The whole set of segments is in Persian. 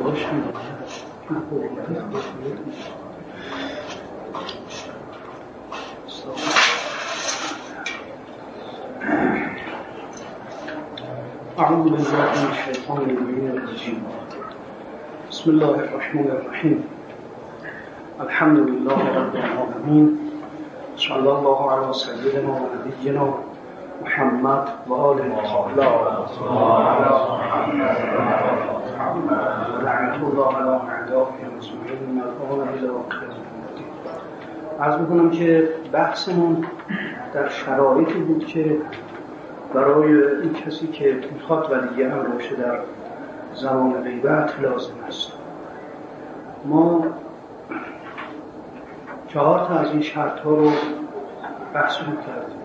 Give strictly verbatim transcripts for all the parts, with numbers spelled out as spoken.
أعوذ بالله من الشيطان الرجيم. بسم الله الرحمن الرحيم. الحمد لله رب العالمين. صلى الله على سيدنا ونبينا محمد وآله الطاهرين. لعنة الله على أعدائهم أجمعين من الآن إلى قیام الدین. عرض می‌کنم که بحثمون در شرایطی بود که برای این کسی که میخواد ولیه امر باشه در زمان غیبت لازم است. ما چهار تا از این شرط ها رو بحث کردیم.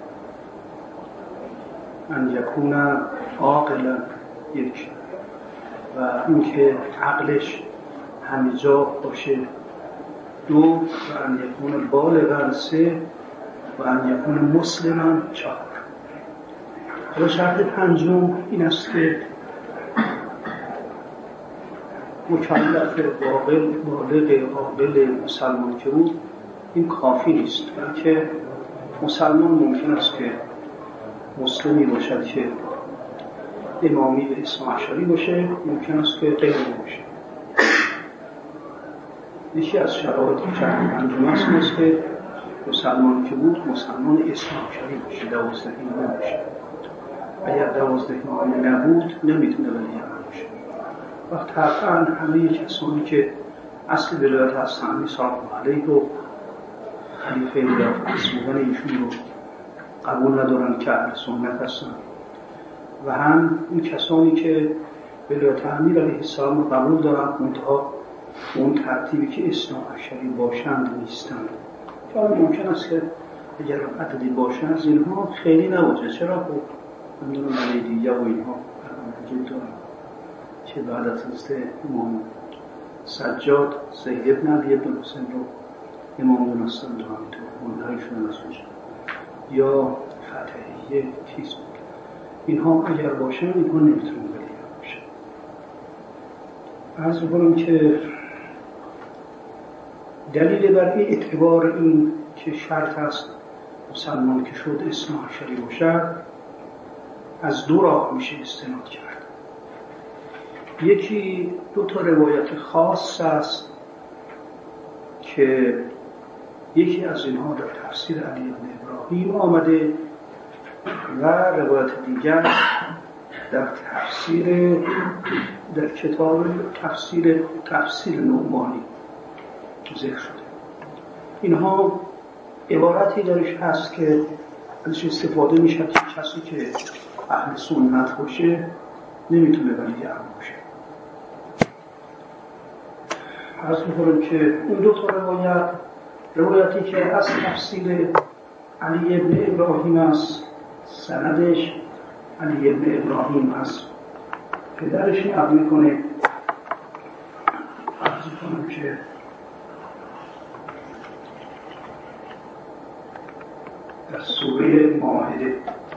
ان یکون عاقلا، یک، و اینکه عقلش همه جا باشه، دو، و ان یکون بالغا، سه، و ان یکون مسلما، چهار. و شرط پنجم این است که مکلف عاقل، بالغ، عاقل، مسلمان که بود، این کافی نیست، بلکه مسلمان ممکن است که مسلمی باشد که امامی به اسم اشعری باشه، ممکن است که غیر باشه. یکی از شرایط شرط پنجم است که مسلمان که بود مسلمان اسم اشعری باشه، دوازده ایمان باشه. اگر دوازده ایمان نبود نمیتونه ولی امر باشه. و طبعا همه کسانی که اصل ولایت هستن مثال علیه و خلیفه ولایت اسمون ایشون رو قبول ندارن که اهل سنت هستن، و هم این کسانی که ولایت امیر علیه السلام رو قبول دارن منتها اون ترتیبی که اثنا عشری باشند نیستند. که ممکن است که اگر عددی باشند از اینها خیلی نباشه. چرا خب اندون ملیدیه و اینها وجود دارن که بعد از حضرت امام سجاد زید ابن علی ابن حسین رو امام دونستن دارن تو منحری شدن از اونجا، یا فتحیه چیز بود. اینها اگر باشن اینها نمیتونن ولی باشن. عرض می‌کنم که دلیل بر این اعتبار این که شرط است مسلمان که شد اثنا عشری باشد از دو راه میشه استناد کرد. یکی دو تا روایت خاص است که یکی از اینها در تفسیر علی بن ابراهیم آمده و روایت دیگر در تفسیر در کتاب تفسیر تفسیر نعمانی ذکر شده. اینها عبارتی درش هست که ازش استفاده میشه که کسی که اهل سنت باشه نمیتونه ولی امر باشه. عرض می‌کنم که اون دو تا روایت، روایتی که از تفسیر علی ابن ابراهیم است، سندش علی ابن ابراهیم است، پدرش نقل میکنه. عرض می‌کنم که در سوره مائده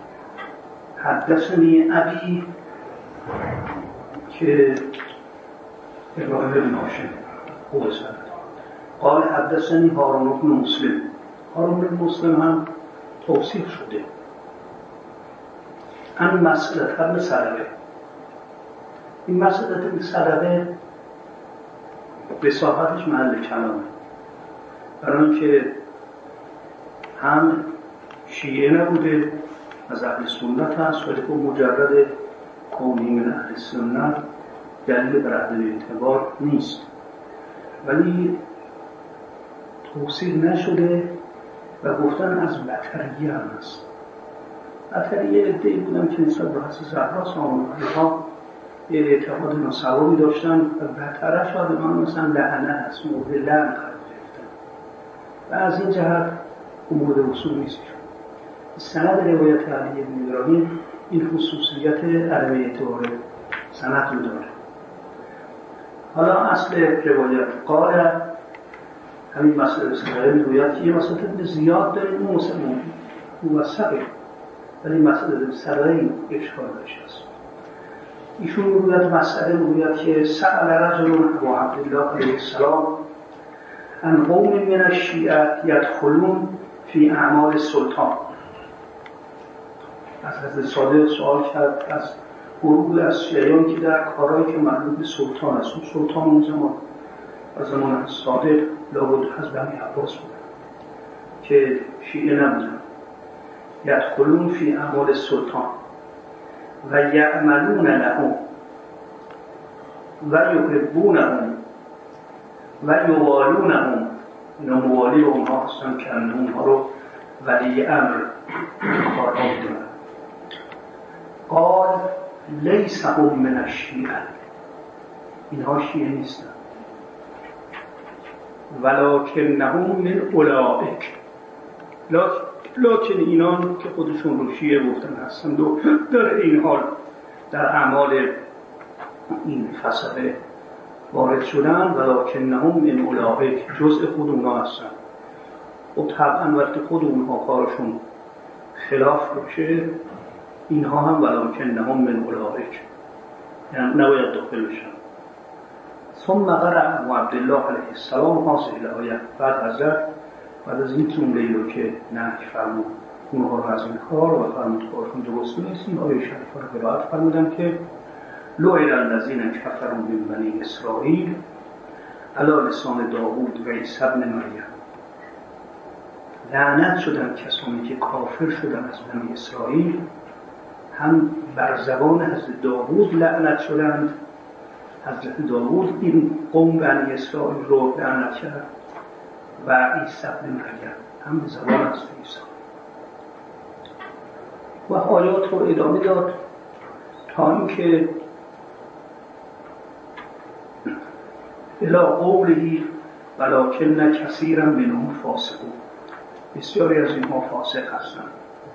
حدثنی ابی که ابراهیم بن هاشم خوب سند قال حدثنی هارون بن مسلم. هارون بن مسلم هم توصیف شده. ان مسئله ابن سلمه، این مسئله ابن سلمه بصاحتش محل کلامه، برای اینکه هم شیعه نبوده، از اهل سنت هست، ولی که مجرد کونی من اهل سنت دلیل بر عدم اعتبار نیست، ولی توصیف نشده و گفتن از بطریه هم هست. بطریه ادعی بودن که نسبت به حضرت زهرا سامانهایی ها یه اعتقاد ناسوابی داشتن و بطره شاید من مثلا لعنه هست، مورد لعن قرار گرفتن و از این جهت مورد وصول نیست. سند روایت علی بن ابراهیم این خصوصیت عدم اعتبار سند رو داره. حالا اصل روایت قال همین مسئله بسیاره میگوید که یه مسئله زیاد داره، اون مسئله موثقه، ولی مسئله بسیاره این اشکال داشت است. ایشون میگوید مسئله میگوید که سأل رجل ابا عبدالله علیه السلام عن قوم من الشیعه یدخلون فی اعمال السلطان. از حضرت صادق سوال کرد از گروهی از شیعیان که در کارهایی که مربوط به سلطان است، سلطان اون زمان از زمان صادق لابد از بنی عباس بود که شیعه نبودن، یدخلون فی اعمال السلطان و یعملون لهم و یحبونهم و یوالونهم، اینا موالی و اونها هستن که اونها رو ولی امر کارها میدونن. قال لیس هم من الشیعه، اینها شیعه نیستن، ولکنهم من اولئک، لکن اینان که خودشون رو شیعه گفتن هستند و در این حال در اعمال این فسقه وارد شدن، ولکنهم من اولئک، جزء خود اونها هستن. و طبعا وقتی خود اونها کارشون خلاف باشه اینها هم ولکنهم من اولئک، یعنی نباید داخل بشن. ثم قرأ ابو عبدالله علیه السلام هذه الآیه، بعد حضرت بعد از این جمله رو که نهی فرمود اونها رو از این کار و فرمود کارشون درست نیست، این آیه شریفه رو قرائت فرمودن که لعن الذین کفروا من بنی اسرائیل علی لسان داوود و عیسی ابن مریم، لعنت شدن کسانی که کافر شدن از بنی اسرائیل، هم بر زبان حضرت داوود لعنت شدند، حضرت داوود این قوم بنی اسرائیل رو لعنت کرد، و عیسی ابن مریم هم به زبان حضرت عیسی، و آیات رو ادامه داد تا اینکه الی قوله ولکن کثیرا منهم فاسقون، بسیاری از اینها فاسق هستند.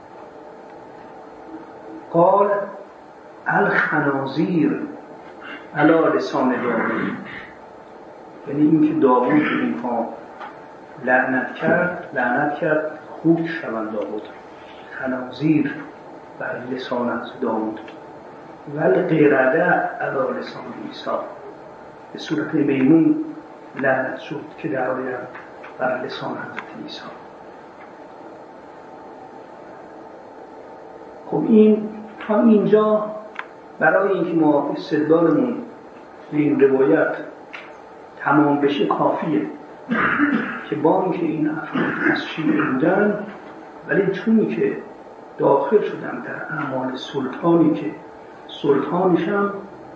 قال الخنازیر علی لسان داوود، یعنی اینکه داوود اینها لعنت کرد، لعنت کرد خوک شوند داوود، خنازیر بر لسان از داوود، والقرده علی لسان عیسی، به صورت میمون لعنت شد که در آید بر لسان حضرت عیسی. خب این تا اینجا برای اینکه ما استدلالمون به این روایت تمام بشه کافیه که با اینکه این افراد از شیعه بودن، ولی چونی که داخل شدن در اعمال سلطانی که سلطانش هم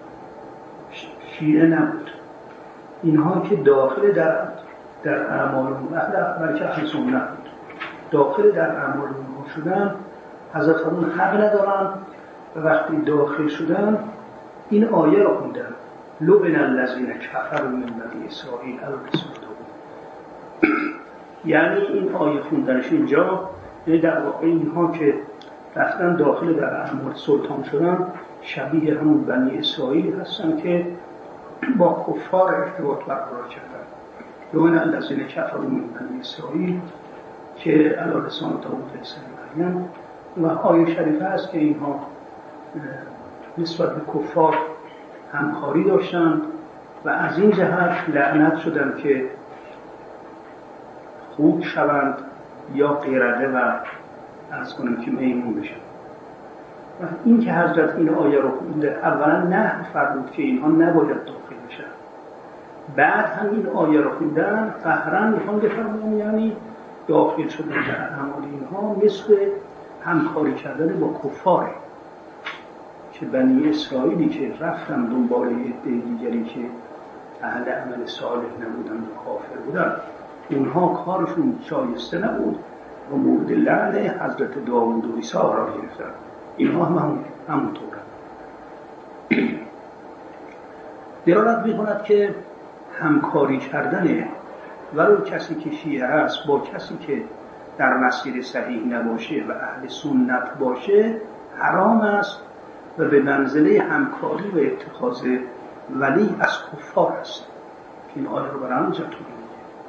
شیعه نبود، اینها که داخل در در اعمال اونها، بلکه اهل سنت بود، داخل در اعمال اونها شدن، حضرت فرمود حق ندارن، و وقتی داخل شدن این آیه را خوندن لعن الذین کفروا من بنی اسرائیل علی لسان داوود. یعنی این آیه خوندنش اینجا، یعنی در واقع اینها که رفتن داخل در اعمال سلطان شدن شبیه همون بنی اسرائیل هستن که با کفار ارتباط برقرار کردن. لعن الذین کفروا من بنی اسرائیل که علی لسان داوود و عیسی ابن مریم، و آیه شریفه است که اینها نسبت به کفار همکاری داشتند و از این جهت لعنت شدند که خوک شوند یا قرده و از کنیم که میمون بشن. و این که حضرت این آیه رو خونده، اولا نه فرمود که اینها نباید داخل بشن، بعد هم این آیه رو خوندن قهرن میخوان بفرمون یعنی داخل شدن در اعمال اینها مثل همکاری کردن با کفاره، که بنی اسرائیلی که رفتن دنبال عده دیگری که اهل عمل صالح نبودن و کافر بودن، اونها کارشون شایسته نبود و مورد لعن حضرت داوود و عیسی را گرفتن، اینها هم همونطوره. دلالت می‌کند که همکاری کردن ولو کسی که شیعه است با کسی که در مسیر صحیح نباشه و اهل سنت باشه حرام است و به منزله همکاری و اتخاذ ولی از کفار است. این آیه رو برای همونجا تو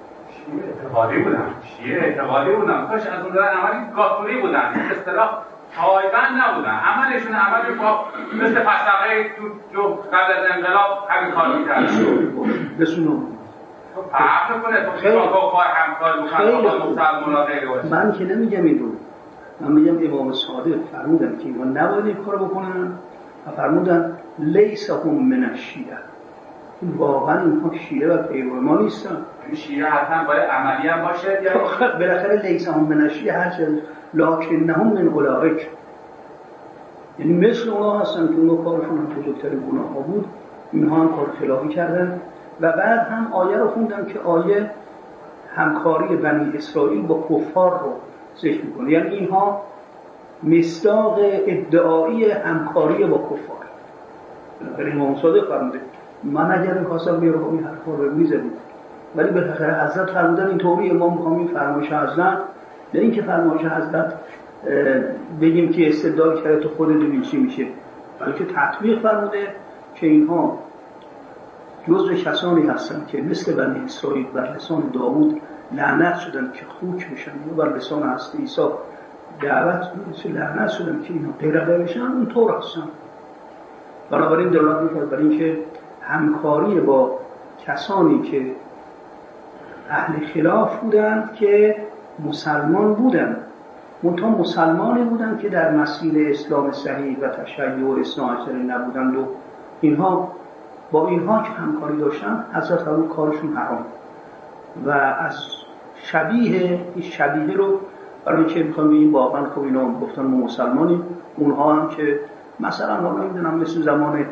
شیعه اعتقادی بودن، شیعه اعتقادی بودن، کاش از اون دارن عملی کافری بودن. اصطلاح پایبند نبودن، عملشون عملی با مثل فسقه تو جو قبل از انقلاب همین کار می‌کردن. بسونم فرق کنه تو چیکار با همکار می‌کنن با مسلمان‌ها غیر باشه. من که نمیگم این رو، من میگم امام صادق فرمودن که اینا نباید این کارو بکنن و فرمودن لیس هم من الشیعه، واقعا اینها شیعه و پیرو ما نیستن. این شیعه حتما باید عملی هم باشه یا بالاخره لیس هم من الشیعه هر چه لکنهم من اولئک، یعنی مثل اونا هستن که اونا کارشون هم بزرگترین گناه ها بود، اینها هم کار خلافی کردن. و بعد هم آیه رو خوندم که آیه همکاری بنی اسرائیل با کفار رو ذکر میکنه، یعنی اینها مصداق ادعایی همکاری با کفار. بالاخره امام صادق فرموده من اگر می‌خواستم بیارم این حرفا رو می‌زدم، ولی بالاخره حضرت فرمودن اینطوری امام می‌خوام این فرمایش حضرت، نه اینکه فرمایش حضرت بگیم که استدلال کرده تو خودت ببین چی میشه، بلکه تطبیق فرموده که اینها جزء کسانی هستند که مثل بنی اسرائیل بر لسان داوود لعنت شدن که خوک بشن، یا بر لسان حضرت عیسی دعوت مثل لعنت شدن که اینا غیرقه بشن، اونطور هستن. بنابراین دلالت می‌کنه بر اینکه همکاری با کسانی که اهل خلاف بودند که مسلمان بودند، منتها مسلمانی بودند که در مسیر اسلام صحیح و تشیع و اثنا عشری نبودند و اینها با اینها که همکاری داشتن حضرت فرمود کارشون حرام. و از شبیه این شبیه رو برای اینکه میخوام بگیم واقعا خب اینا گفتن ما مسلمانیم، اونها هم که مثلا ما نمیدونم مثل زمان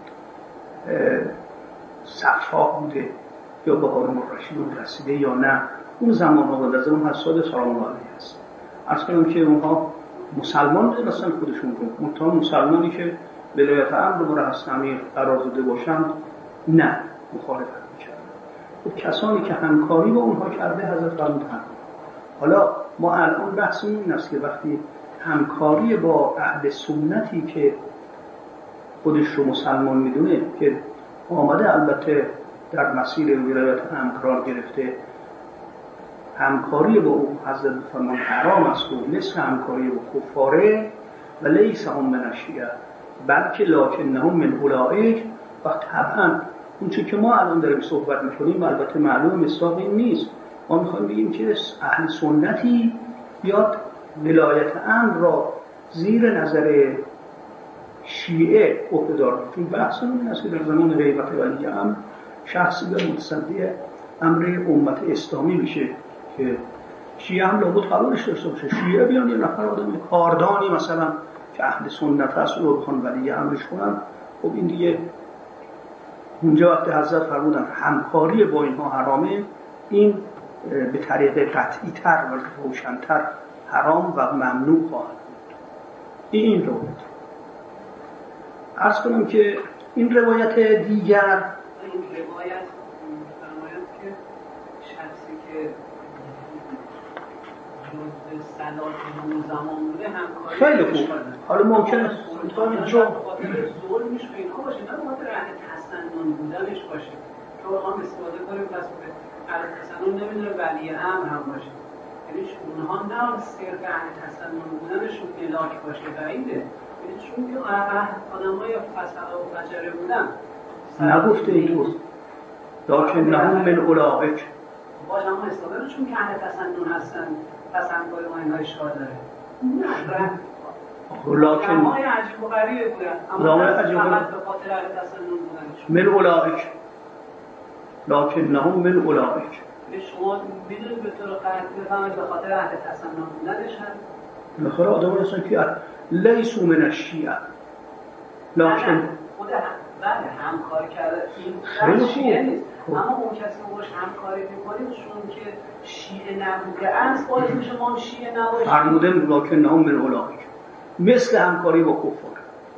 صفا بوده یا به هارون الرشید رسیده یا نه، اون زمان ها بود، از اون حساد سلام الله علیه هست. عرض کنم که اونها مسلمان دونستن خودشون رو، منتها مسلمانی که ولایت امر رو حضرت امیر قرار داده باشند نه، مخالفت میکردن. خب کسانی که همکاری با اونها کرده حضرت فرمودن. حالا ما الان بحثمون این است که وقتی همکاری با اهل سنتی که خودش رو مسلمان میدونه که آمده البته در مسیر ولایت امر قرار گرفته، همکاری با او حضرت فرمان حرام است و مثل همکاری با کفاره و لیس هم من الشیعه بلکه لکنهم من اولئک. و طبعا اون چون که ما الان داریم صحبت میکنیم البته معلوم مصداق این نیست، ما میخوایم بگیم که اهل سنتی بیاد ولایت امر را زیر نظر شیعه عهده‌دار، چون بحث این است که در زمان غیبت ولی امر شخصی به متصدی امر امت اسلامی میشه که شیعه هم لابد قبولش داشته باشه. شیعه بیان یه نفر آدم کاردانی مثلا که اهل سنت هست رو بخوان ولی امرش کنن، خب این دیگه اونجا وقتی حضرت فرمودن همکاری با اینها حرامه، این به طریق قطعی تر و روشن‌تر حرام و ممنوع خواهد بود. این روایت. عرض کنم که این روایت دیگر، این روایت فرماید که شخصی که جزء صلاح اون زمان بوده همکاری خیلی خوب. حالا ممکنه سلطان جو خاطر ظلمش به اینها باشه، نه خاطر اهل تسنن بودنش باشه که بخوام استفاده کنیم پس به اهل تسنن نمیدونه ولی امر هم باشه، یعنی اونها نه صرف اهل تسنن بودنشون ملاک باشه بعیده، یعنی چون که آدمای فسقه و فجره بودن نگفته اینطور لکنهم من اولئک باشه، اما استفاده چون که اهل تسنن هستن پس همکاری ما اینها اشکال داره. لکن آدمای عجیب و غریبه بودن اما فقط به خاطر اهل تسنن بودنشون من اولئک لکنهم من اولئک. شما میدونید به طور قطعی بفهمید به خاطر اهل تسنن بودنش هست. بالاخره آدم هستن که لیسوا من الشیعه لکن خود هم بله همکاری کرده این شیعه نیست، اما اون کسی که باش همکاری میکنید چون که شیعه نبوده است باعث میشه ما شیعه نباشیم. فرموده لکنهم من اولئک مثل همکاری با کفار.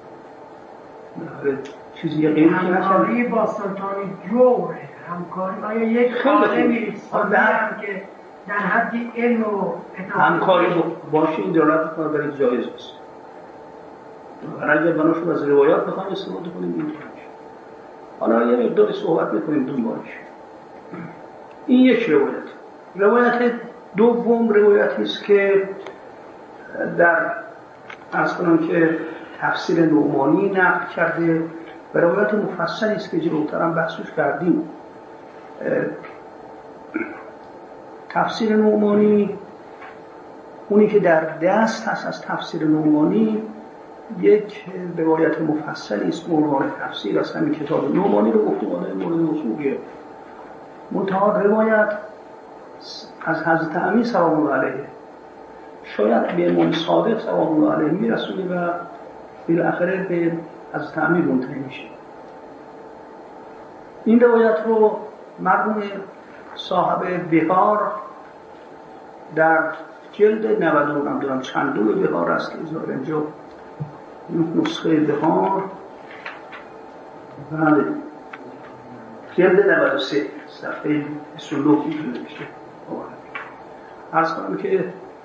چیزی غیر همکاری با سلطان جور، همکاری آیا یک عالمی هم که در حد علم و همکاری باشه این دلالت میکنه برای جایز است. اگر بناشون از روایات بخوایم استفاده کنیم این طور میشه. حالا یه مقدار صحبت میکنیم دنبالش. این یک روایت. روایت دوم روایتی است که در عرض کنم که تفسیر نعمانی نقل کرده و روایت مفصلی است که جلوترم بحثش کردیم. تفسیر نعمانی اونی که در دست هست از تفسیر نعمانی یک روایت مفصلی است به عنوان تفسیر از همین کتاب نعمانی رو گفتیم مورد موضوعیه. منتها روایت از حضرت امیر سلام الله علیه شاید به امام صادق سلام الله علیه میرسونه و بالاخره به حضرت امیر منتهی میشه. این روایت رو مرحوم صاحب بهار در جلد نود و نه دارم چندون بهار است که ظاهر اینجا نسخه بهار بله جلد نود و سه صفحه بیست و نه نوشته. عرض کنم که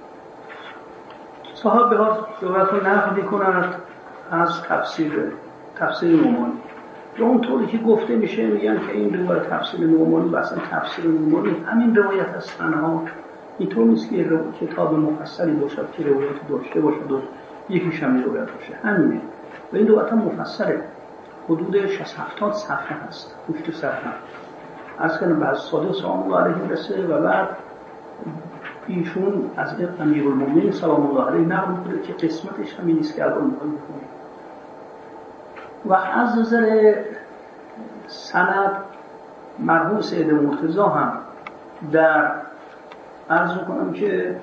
صاحب بهار روایت رو نقل می‌کند از تفسیر تفسیر نعمانی. و اونطوری که گفته میشه میگن که این روایت تفسیر نعمانی و اصلا تفسیر نعمانی همین روایت است تنها. اینطور نیست که کتاب مفصلی باشد که روایت داشته باشد و یکیش هم روایت باشه، همینه. و این روایت هم مفصله، حدود شصت هفتاد صفحه هست، پشت صفحه از کنم بعد صادق سلام الله علیه میرسه و بعد ایشون از امیرالمومنین سلام الله علیه نقل میکنه که قسمتش همین نیست که الان میخوایم بکنیم. و از نظر سند مرحوم سید مرتضی هم در عرض کنم که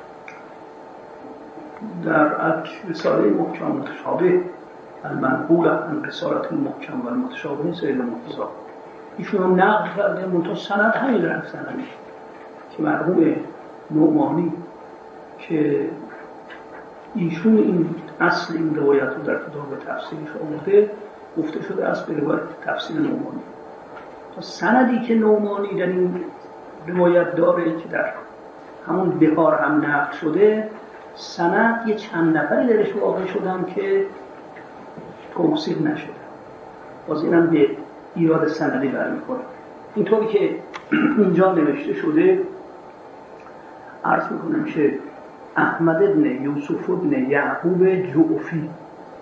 در رساله محکم متشابه المنقول عن رسالت المحکم و المتشابه سید مرتضی ایشون هم نقل کرده منتها سند همین رفت سندی که مرحوم نعمانی که ایشون این اصل این روایت رو در کتاب تفسیرش آورده گفته شده اصل به روایت تفسیر نعمانی. سندی که نعمانی در این روایت داره که در همون بهار هم نقل شده، سند یه چند نفری درش واقع شدن که توصیل نشده. باز اینم به ایراد سندی برمی‌خوره. اینطوری که اینجا نوشته شده عرض میکنم که احمد ابن یوسف ابن یعقوب جعفی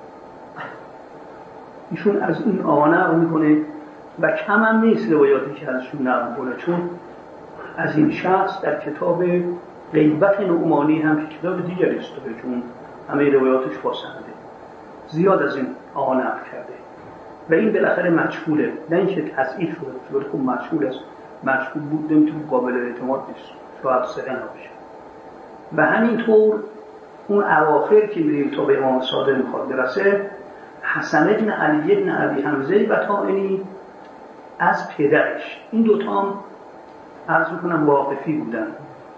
ایشون از این آقا نقل میکنه و کم هم نیست روایاتی که ازشون نقل میکنه، چون از این شخص در کتاب غیبت نعمانی هم که کتاب دیگری است چون همه روایاتش با سنده زیاد از این آقا نقل کرده و این بالاخره مجهوله، نه اینکه تصحیح شده چون خب مجهول است، مجهول بود نمیتونه قابل اعتماد نیست، شاید صحیح نباشه. و همینطور اون اواخر که میریم تا به امام صادق میخواد برسه، حسن ابن علی ابن ابی حمزه بطائنی از پدرش، این دوتا هم عرض میکنم واقفی بودن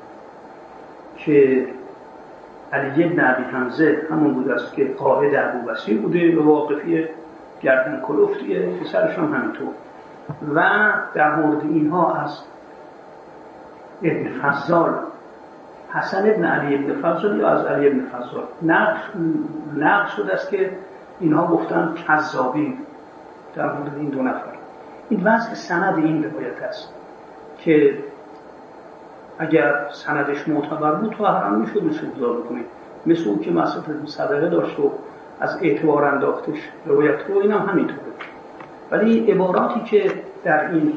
که علی ابن ابی حمزه همون بود است که قائد ابو بصیر بوده و واقفی گردن کلفتیه، پسرش هم همینطور. و در مورد اینها از ابن فضال حسن ابن علی ابن فضال یا از علی ابن فضال نقل شده است که اینها گفتن کذابی در مورد این دو نفر. این وضع سند این روایت است که اگر سندش معتبر بود تو حرام میشد استدلال بکنید، مثل اون که مصرف صدقه داشت و از اعتبار انداختش روایت رو، این هم همینطوره. ولی عباراتی که در این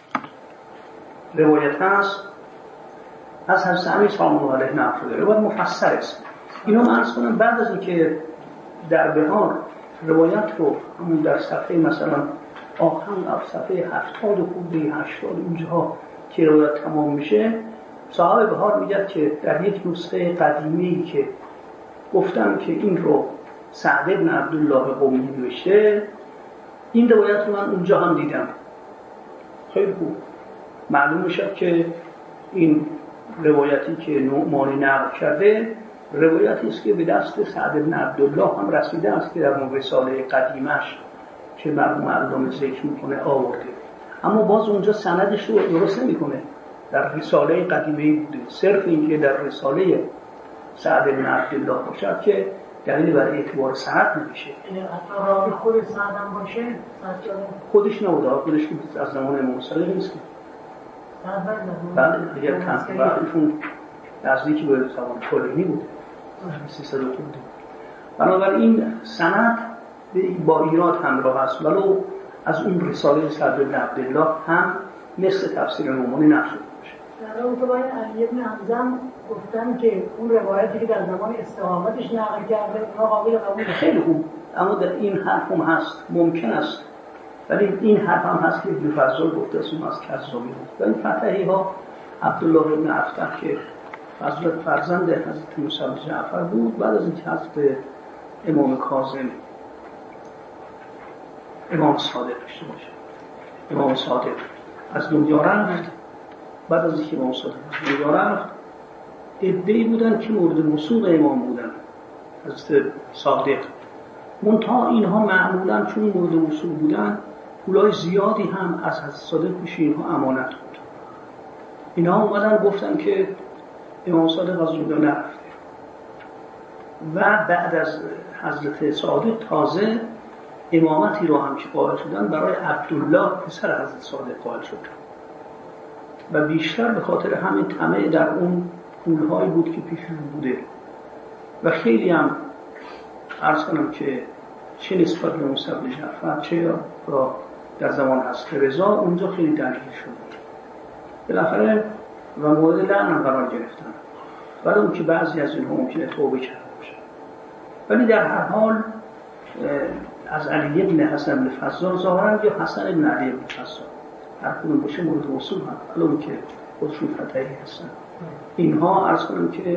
روایت هست از حضرت امیر سلام الله علیه نقل شده، روایت مفصل است. اینو من عرض کنم بعد از اینکه در بهار روایت رو همون در صفحه مثلا آخر صفحه هفتاد و خورده هشتاد اینجاها که روایت تمام میشه، صاحب بهار میگه که در یک نسخه قدیمی که گفتم که این رو سعد بن عبدالله قمی نوشته، این روایت رو من اونجا هم دیدم. خیلی خوب معلوم میشه که این روایتی که نعمانی نقل کرده روایتی است که به دست سعد بن عبدالله هم رسیده است که در اون رساله قدیمش که مرحوم علامه ذکر میکنه آورده، اما باز اونجا سندش رو درست نمیکنه. در رساله قدیمی بوده، صرف این که در رساله سعد بن عبدالله باشد که دلیل برای اعتبار سند نمیشه. یعنی راوی خود سعد هم باشه، خودش نبوده، خودش از زمان امام صادق نیست. بعد دیگه تنظیم بعدشون نزدیکی به زمان کلینی بوده، سیصد بوده. بنابراین سند با ایراد همراه است، ولو از اون رساله صدر بن عبدالله هم مثل تفسیر نعمانی نشده باشه. در اون که باید علی بن حمزه گفتن که اون روایتی که در زمان استقامتش نقل کرده اونا قابل قبول خیلی خوب، اما در این حرف هم هست، ممکن است، ولی این حرف هم هست که ابن فضل گفته است اون از کذابی بود. و این فتحی ها عبدالله ابن افتح که فضل فرزند حضرت موسی بن جعفر بود، بعد از اینکه حضرت امام کاظم امام صادق داشته باشه، امام صادق از دنیا رفت، بعد از اینکه امام صادق از دنیا رفت عده‌ای بودن که مورد وثوق امام بودن، حضرت صادق، منتها اینها معمولا چون مورد وثوق بودن پولای زیادی هم از حضرت صادق پیش اینها امانت بود. اینها اومدن گفتن که امام صادق از دنیا نرفته و بعد از حضرت صادق تازه امامتی رو هم که قائل شدن برای عبدالله پسر حضرت صادق قائل شد و بیشتر به خاطر همین طمع در اون پولهایی بود که پیشون بوده و خیلی هم عرض کنم که چه نسبت به موسی بن جعفر چه را در زمان حضرت رضا اونجا خیلی درگیر شده بالاخره و مورد لعن قرار گرفتن، ولی اون که بعضی از اینها ممکنه توبه کرده باشه. ولی در هر حال از علی بن حسن بن فضال ظاهرا یا حسن بن علی بن فضال هر کدوم باشه مورد وصول هم، حالا اون که خودشون فتحی هستن، اینها عرض کنم که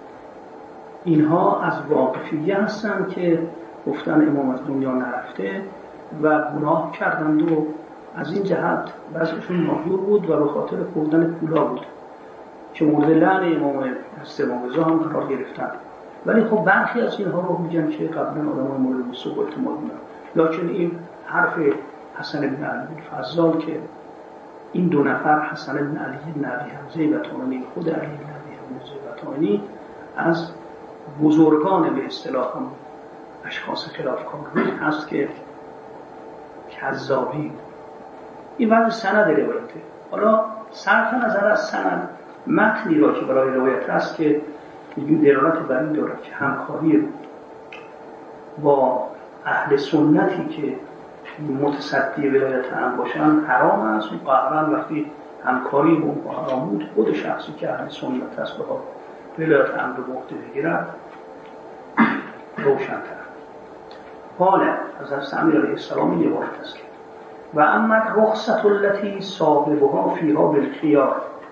اینها از واقفیه هستن که گفتن امام از دنیا نرفته و گناه کردند و از این جهت بعضیشون ماهور بود و به خاطر خوردن پولا بود که مورد لعن امام حضرت امام رضا هم قرار گرفتن. ولی خب برخی از اینها رو میگن که قبلا آدمان مورد وثوق احتمال بودن، لکن این حرف حسن بن علی بن فضال که این دو نفر حسن بن علی بن ابی حمزه بطحانی، خود علی بن ابی حمزه بطحانی از بزرگان به اصطلاح هم اشخاص خلافکار هست که کذابی. این وضع سند روایته. حالا صرف نظر از سند، متنی را که برای روایت هست که این دلالت بر این دارد که همکاری با اهل سنتی که متصدی ولایت هم باشن حرام است و قهران وقتی همکاری با اون حرام بود، خود شخصی که اهل سنت است بخواد ولایت هم رو مخته بگیرد روشن‌تر. حالا حضرت سعید علیه السلام یه وارد است و اما رخصت التي صاحبها فیها بالخیار،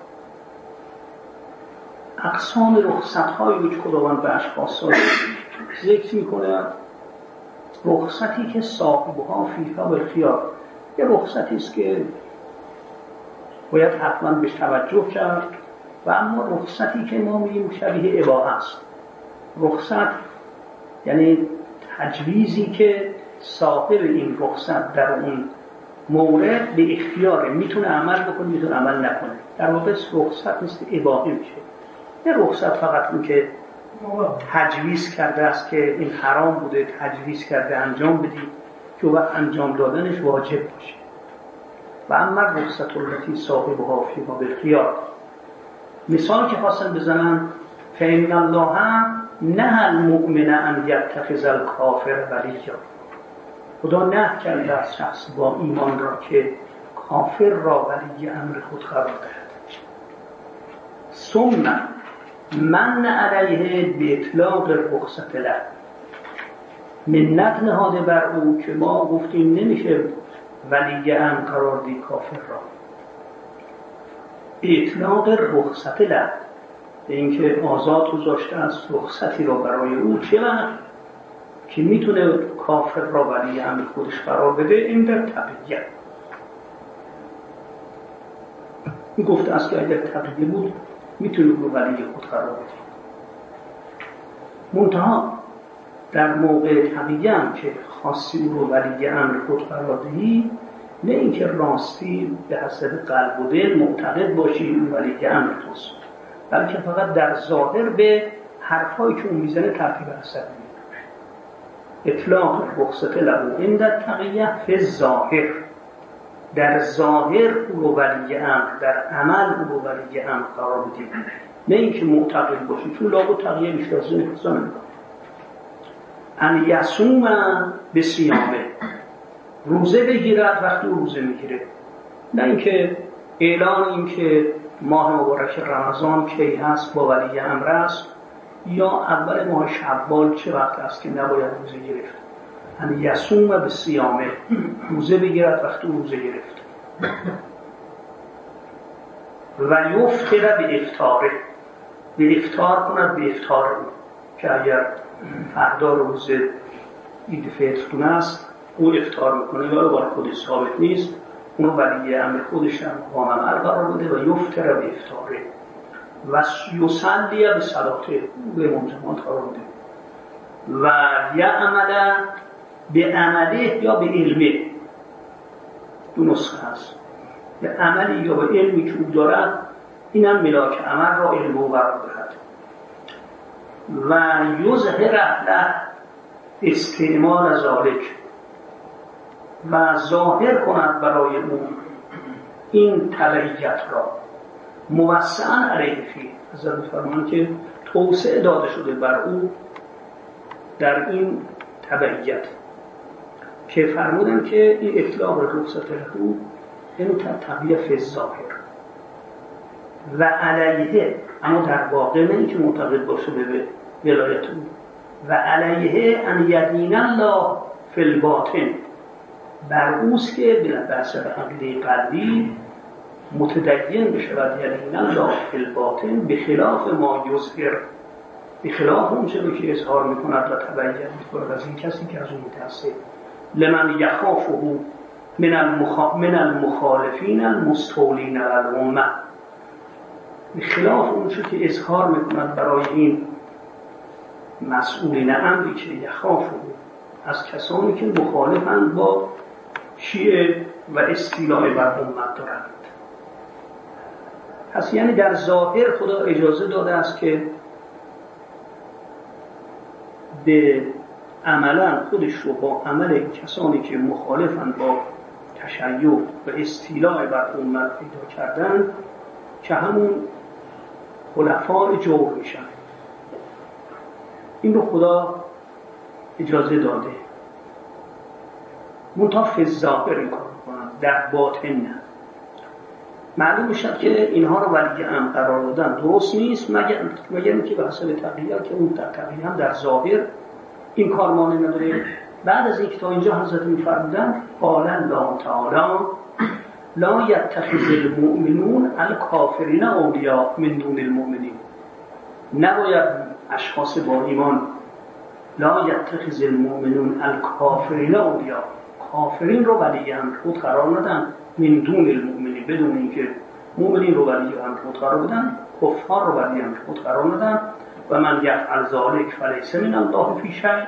اقسام رخصت هایی که خداوند به اشخاص ذکر میکنه، رخصتی که صاحبها فیها بالخیار، یه رخصتی است که باید حتما بهش توجه کرد و اما رخصتی که ما میگیم شبیه اباحه است. رخصت یعنی تجویزی که صاحب این رخصت در اون مورد به اختیاره، میتونه عمل بکنه میتونه عمل نکنه. در واقع رخصت مثل اباحه میشه. یه رخصت فقط این که تجویز کرده است که این حرام بوده، تجویز کرده انجام بدید که وقت انجام دادنش واجب باشه. و اما رخصت التي صاحبها فیها بالخیار، مثال که خواستن بزنن فإن الله نهى المؤمن ان يتخذ الكافر ولیا، خدا نهی کرده از شخص با ایمان را که کافر را ولی امر خود قرار دهد. ثم من علیه به اطلاق رخصت له، منت نهاده بر او که ما گفتیم نمیشه ولی امر قرار دی کافر را. اطلاق رخصت له به اینکه آزاد گذاشته است رخصتی را برای او، چه وقت که میتونه کافر را ولی امر خودش قرار بده، این در تقیه. این گفته است که اگر تقیه بود میتونه رو ولی خود قرار بده. منتها در موقع تقیه هم که خاصی رو ولی امر خود قرار دهی، نه اینکه راستی به حسب قلب و دل معتقد باشی اون ولی امر توست، بلکه فقط در ظاهر به حرفایی که اون میزنه ترتیب اثر میده. اطلاق رخصت له این در تقیه فی ظاهر، در ظاهر او رو ولی امر، در عمل او رو ولی امر قرار بدیم، نه اینکه معتقد باشی، چون لابد تقیه بیشتر از این حسان نمیکنه. ان یصوم به صیامه، روزه بگیرد وقتی روزه میگیره. نه اینکه اعلان این که ماه مبارک رمضان کی هست با ولی امر است، یا اول ماه شوال چه وقت است که نباید روزه گرفت. ان یصوم به صیامه، روزه بگیرد وقتی روزه گرفت. و یفطر به افطاره، به افطار کند به افطار، که اگر فردا روزه عید فطرتون است او افطار میکنه، یا برای خودش ثابت نیست، اونو ولی امر خودش هم قام عمل قرار بده. و یفطر به افطاره و یصلی به صلاته، به منجمات قرار بده. و یعمل به عمله یا به علمه، دو نسخه هست، به عملی یا به علمی که او دارد، این هم ملاک عمل را علم او قرار دارد. و یظهر له استعمال ذالک، و ظاهر کند برای او این تبعیت را، موسعا علیه فیه، حضرت فرمان که توسعه داده شده بر او در این تبعیت، که فرمودن که این اطلاق رخصت له این تبعیه فی الظاهر و علیه، اما در واقع نه اینکه معتقد باشه به ولایت او، و علیه ان یدین الله فی الباطن، بر اوست که بلبسه به عقیده قلبی متدین بشود، یدین الله فی الباطن به خلاف ما یظهر، به خلاف اون چه که اظهار میکند و تبعیت میکند از این کسی که از اون متعصب. لمن یخافه من المخ... من المخالفین المستولین علی الامه، به خلاف اون چه که اظهار میکند برای این مسئولین امری که یخافه، از کسانی که مخالفند با شیعه و استیلاء بر امت دارند. پس یعنی در ظاهر خدا اجازه داده است که به عملا خودش رو با عمل کسانی که مخالفند با تشیع و استیلاء بر امت پیدا کردن، که همون خلفاء جور میشن، این رو خدا اجازه داده. منتها فی الظاهر این کار کنند، در باطن نه. معلوم شد که اینها رو ولی امر قرار دادن درست نیست، مگر مگر اینکه به حسب تقیه، که اون تقیه هم در ظاهر این کار مانع نداره. بعد از اینکه تا اینجا حضرت می‌فرمودن قال الله تعالی لا یتخذ المؤمنون الکافرین اولیاء من دون المؤمنین، نباید اشخاص با ایمان، لا یتخذ المؤمنون الکافرین اولیاء، کافرین رو ولی امر خود قرار ندن، من دون المؤمنین، بدون اینکه مؤمنین رو ولی امر خود قرار بدن، کفار رو ولی امر خود قرار ندن. و من یفعل ذلک فلیس من الله فی شیء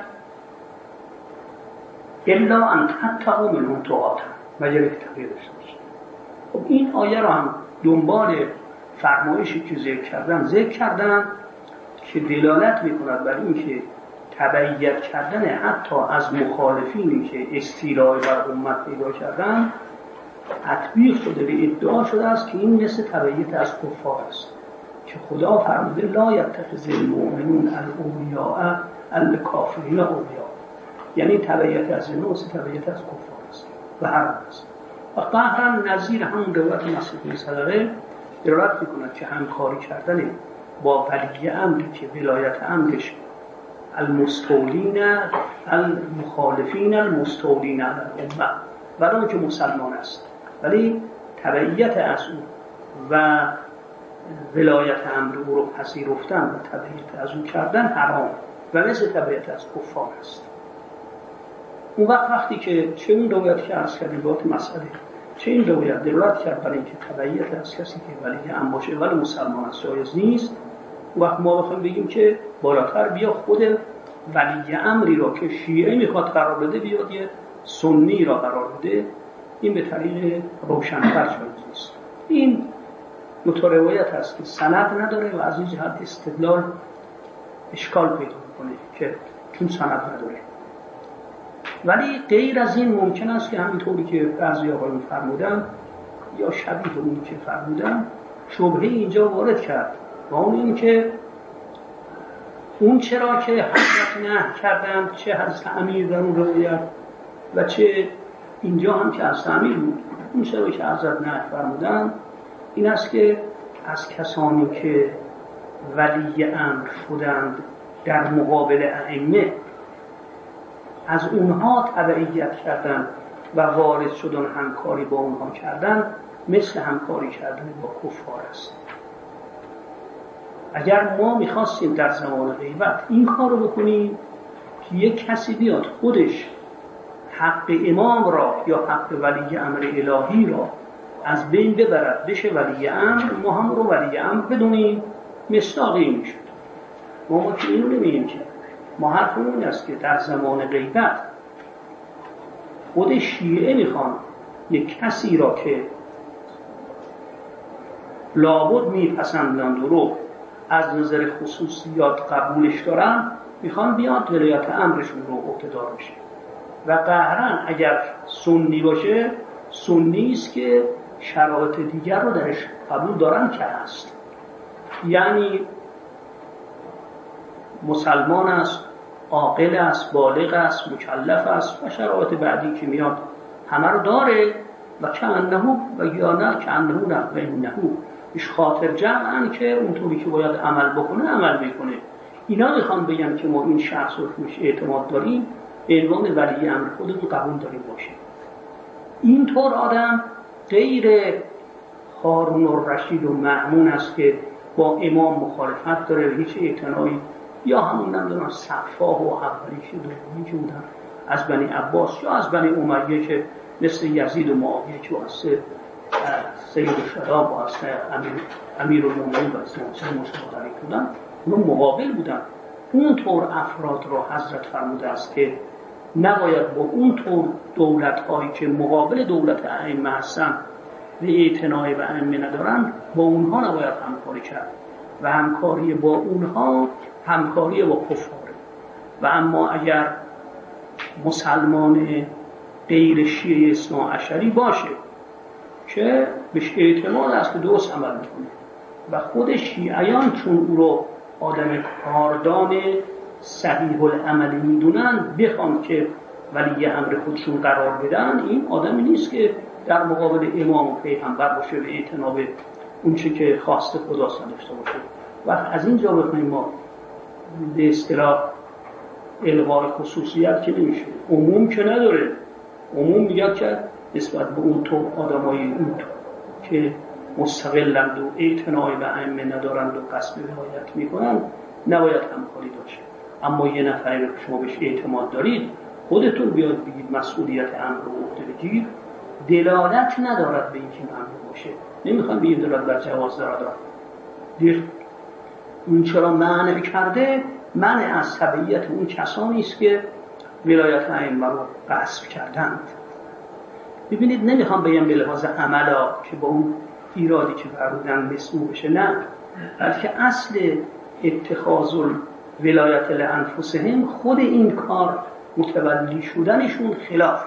الا ان تتقوا منهم تقاتا، مگر که تقیه داشته باشید. خب این آیه رو هم دنبال فرمایشی که ذکر کردن ذکر کردن که دلالت میکند بر این که تبعیت کردن حتی از مخالفینی که استیلاء بر امت پیدا کردن تطبیق شده، به ادعا شده است که این مثل تبعیت از کفار است، که خدا فرموده لا یتخذ المؤمنون الاولیاء الکافرین اولیاء، یعنی تبعیت از این مثل تبعیت از کفار است و هر است. و قهرا نظیر همون روایت مسیح صدقه دلالت میکند که همکاری کردن با ولی امری که ولایت امرش المستولین المخالفین المستولین علی الامه، برای که مسلمان است ولی تبعیت از او و ولایت امر او رو پذیرفتن و تبعیت از او کردن حرام و مثل تبعیت از کفار است. اون وقت وقتی که چه این روایت که عرض کردیم باید مسئله، چه این روایت دلالت کرد برای اینکه تبعیت از کسی که ولی امر باشه ولی مسلمان است جایز نیست، وقت ما بخوایم بگیم که بالاتر بیا خود ولی امری را که شیعه میخواد قرار بده بیاد یه سنی را قرار بده، این به طریق روشن‌تر جایز نیست. این دو تا روایت هست که سند نداره و از این جهت استدلال اشکال پیدا میکنه که چون سند نداره. ولی غیر از این ممکن است که همینطوری که بعضی آقایون فرمودن یا شبیه اون که فرمودن شبهه اینجا وارد کرد، و اون این که اون چرا که حضرت نه کردن، چه حضرت امیر در اون روایت و چه اینجا هم که حضرت امیر بود، اون چرا که حضرت نه فرمودن این است که از کسانی که ولی امر شدند در مقابل ائمه، از اونها تبعیت کردن و وارد شدن همکاری با اونها کردن، مثل همکاری کردن با کفار است. اگر ما میخواستیم در زمان غیبت این کار رو بکنیم که یک کسی بیاد خودش حق امام را یا حق ولی امر الهی را از بین ببرد بشه ولی امر، ما هم رو ولی امر بدونیم، مصداقی میشد. ما ما که اینو نمیم که ما حرفمون این است که در زمان غیبت خود شیعه میخوان یک کسی را که لابد میپسندند و رو از نظر خصوصیات قبولش دارن، میخوان بیاد ولایت امرشون رو عهده‌دار بشه. و قهرن اگر سنی باشه، سنی است که شرایط دیگر رو درش قبول دارن که هست، یعنی مسلمان است، عاقل است، بالغ است، مکلف است و شرایط بعدی که میاد همه رو داره. و کأنه و یا نه کأنه نه و انه ایش خاطر جمعن که اونطوری که باید عمل بکنه عمل میکنه. اینا میخوان بگن که ما این شخص رو توش اعتماد داریم، به عنوان ولی امر خودمون قبول داریم باشه. اینطور آدم غیر هارون الرشید و مأمون است که با امام مخالفت داره، هیچ اعتنایی، یا همون نمیدونم صفاح و اولیش دومی که بودن از بنی عباس یا از بنی امیه که مثل یزید و معاویه که واسه سید شهاب و واسه امیر امیرالمومنین و واسه مصطفی بودن، اون مقابل بودن. اون طور افراد را حضرت فرموده است که نباید با اون طور دولت‌هایی که مقابل دولت ائمه هستن و اعتنای به ائمه ندارن، با اونها نباید همکاری کرد و همکاری با اونها همکاری با کفاره. و اما اگر مسلمان غیر شیعه اثنا عشری باشه که بهش اعتماد است که درست عمل میکنه و خود شیعیان چون او رو آدم کاردان صحیح العمل میدونن، بخوان که ولی امر خودشون قرار بدن، این آدمی نیست که در مقابل امام و پیغمبر باشه و اعتنا به اون چه که خواست خدا داشته باشه. و از اینجا بخوایم ما به اصطلاح الغای خصوصیت که نمیشه، عموم که نداره. عموم میگه که نسبت به اون تو آدمای اون تو که مستقلند و اعتنای به ائمه ندارند و قصد ولایت میکنن نباید همکاری داشت. اما یه نفری که شما بهش اعتماد دارید، خودتون بیاد بگید مسئولیت امر رو عهده بگیر، دلالت ندارد به اینکه امر باشه. نمیخوام بگید دلالت بر جواز دارد. دیر اون چرا منع کرده؟ منع از تبعیت اون کسانی است که ولایت ائمه رو غصب کردند. ببینید نمیخوام بگم به لحاظ عملا که با اون ایرادی که فرمودن مسموع بشه، نه، بلکه اصل اتخاذ ولایت لانفسهم خود این کار متولی شدنشون خلافه.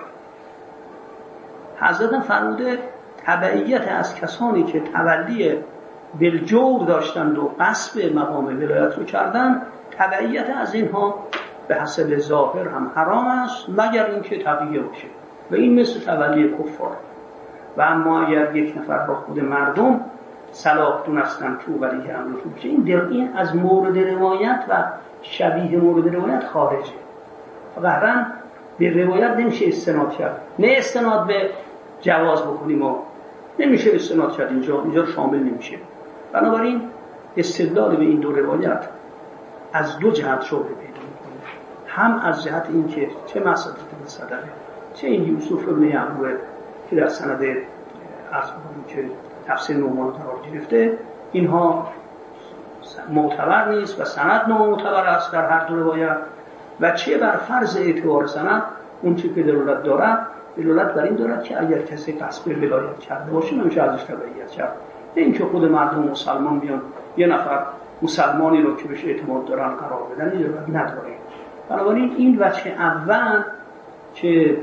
حضرت فرموده تبعیت از کسانی که تولی بالجور داشتند و قصب مقام ولایت رو کردن، تبعیت از اینها به حسب ظاهر هم حرام است مگر اینکه تقیه باشه و این مثل تولی کفار. و اما اگر یک نفر با خود مردم صلاح دونستن تو ولی امر تو بشه، این در این از مورد روایت و شبیه مورد روایت خارجه. قهرن به روایت نمیشه استناد کرد، نه استناد به جواز بکنیم و نمیشه استناد کرد، اینجا اینجا شامل نمیشه. بنابراین استدلال به این دو روایت از دو جهت شبهه پیدا میکنه، هم از جهت این که چه مسئله به صدره، چه این یوسف ابن یعقوب که در سند اصلا که تفسیر نعمان قرار گرفته، اینها معتبر نیست و سند نامعتبر است در هر دو روایت، و چه بر فرض اعتبار سند اون چی که دلالت دارد دلالت بر این دارد که اگر کسی قصد ولایت کرده باشه نمیشه ازش تبعیت کرد. نه اینکه خود مردم مسلمان بیان یه نفر مسلمانی رو که بهش اعتماد دارن قرار بدن، این دلالت نداره. بنابراین این وجه اول که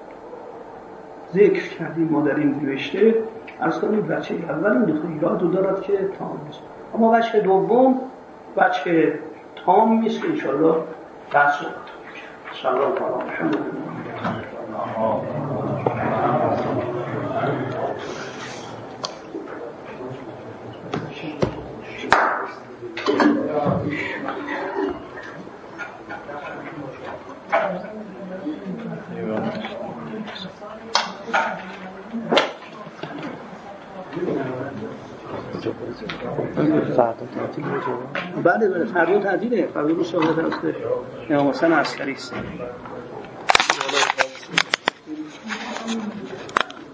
ذکر کردیم ما در این نوشته، از کنیم وجه اول این دو ایراد دارد که تمام نیست. اما وجه دوم وجه تام نیست که انشاءالله بحث رو صلی الله علیه محمد. فردا تعطیل بله بله فردا تعطیله. فردا رو شهادت هست امام حسین عسکری است.